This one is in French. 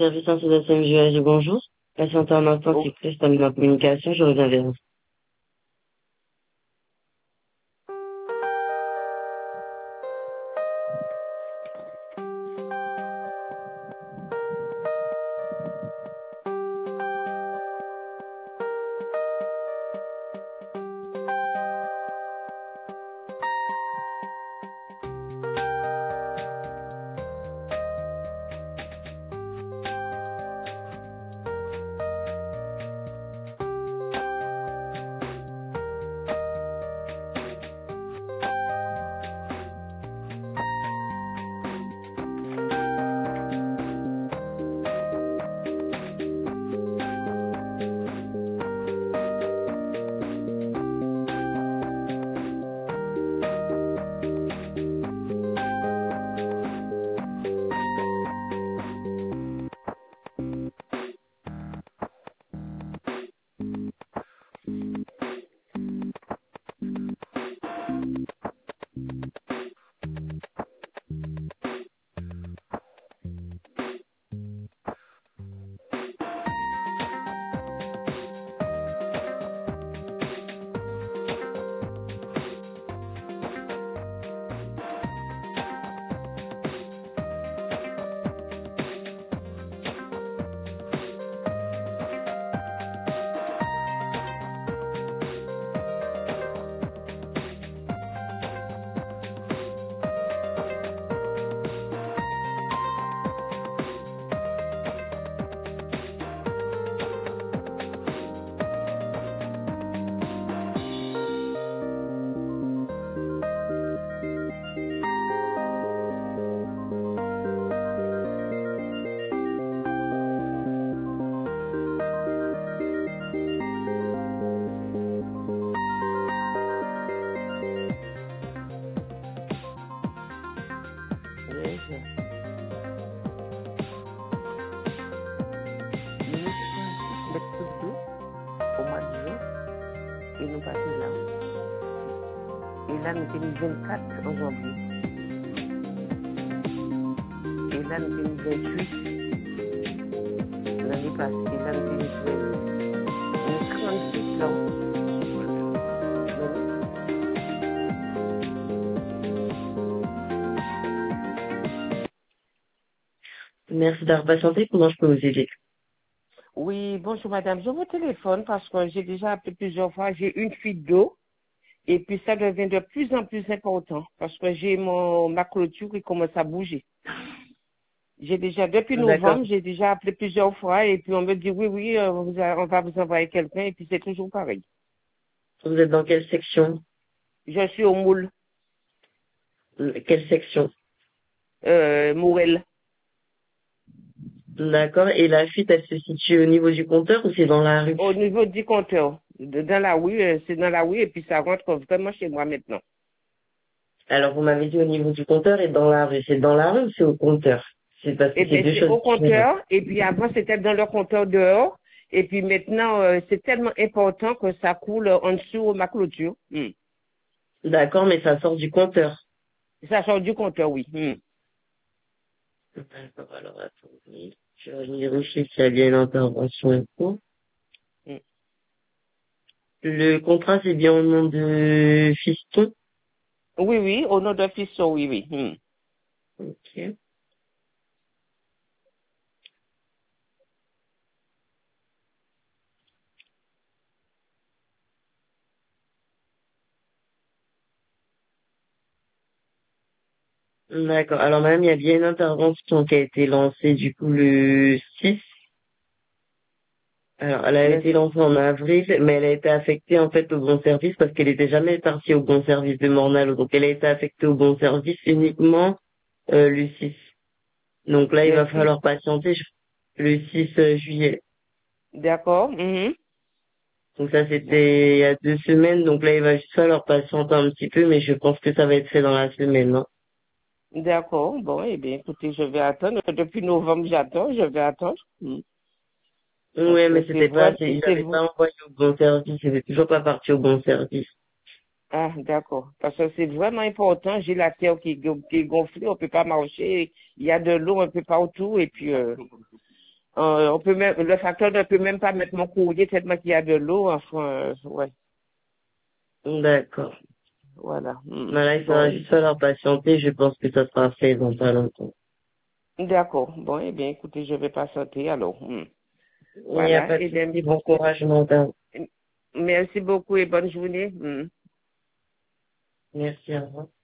service installation MGH, bonjour. Patientez un instant, Oh, s'il vous plaît, je termine ma communication, je reviens vers vous. yes. Nous nous sommes mercredi au mois de juin et nous passons là. Et là, nous sommes le 24 en janvier. Et là, nous sommes le 28 l'année passée. Et là, nous sommes le 36 là. Merci d'avoir patienté, comment je peux vous aider? Oui, bonjour madame. Je vous téléphone parce que j'ai déjà appelé plusieurs fois. J'ai une fuite d'eau et puis ça devient de plus en plus important parce que j'ai ma clôture qui commence à bouger. J'ai déjà, depuis D'accord. novembre, j'ai déjà appelé plusieurs fois et puis on me dit oui, on va vous envoyer quelqu'un et puis c'est toujours pareil. Vous êtes dans quelle section? Je suis au moule, Quelle section? Morel. D'accord, et la fuite, elle se situe au niveau du compteur ou c'est dans la rue? Au niveau du compteur, dans la rue, c'est dans la rue et puis ça rentre vraiment chez moi maintenant. Alors, vous m'avez dit au niveau du compteur et dans la rue. C'est dans la rue ou c'est au compteur? C'est parce que Eh c'est bien, deux c'est choses au différentes. compteur, et puis avant, c'était dans le compteur dehors, et puis maintenant, c'est tellement important que ça coule en dessous de ma clôture. D'accord, mais ça sort du compteur. Ça sort du compteur, oui. D'accord, alors attendez. Je vais vérifier s'il y a bien une intervention en cours. Mm. Le contrat, c'est bien au nom de Fiston. Oui, au nom de fiston, oui. Ok. D'accord. Alors, madame, il y a bien une intervention qui a été lancée, du coup, le 6. Alors, elle a Le- été lancée en avril, mais elle a été affectée, en fait, au bon service parce qu'elle était jamais partie au bon service de Mornalo. Donc, elle a été affectée au bon service uniquement, le 6. Donc là, il le va 6, falloir patienter le 6 juillet. d'accord. Donc ça, c'était il y a 2 semaines. Donc là, il va juste falloir patienter un petit peu, mais je pense que ça va être fait dans la semaine. Hein. D'accord, bon, eh bien, écoutez, je vais attendre. Depuis novembre, j'attends, je vais attendre. Parce Ouais, que mais c'était pas, il c'est n'avait vrai. pas envoyé au bon service. Il n'est toujours pas parti au bon service. Ah, d'accord. Parce que c'est vraiment important. J'ai la terre qui est gonflée, on peut pas marcher. Il y a de l'eau un peu partout et puis, On peut même, le facteur ne peut même pas mettre mon courrier tellement qu'il y a de l'eau. Enfin, ouais, D'accord. voilà. Voilà, il faudra Bon, juste falloir patienter. Je pense que ça sera fait dans pas longtemps. d'accord. Bon, eh bien, écoutez, je vais patienter alors. Il n'y a Voilà. pas de Et bien, souci. Bon courage, madame. merci beaucoup et bonne journée. Merci, au revoir.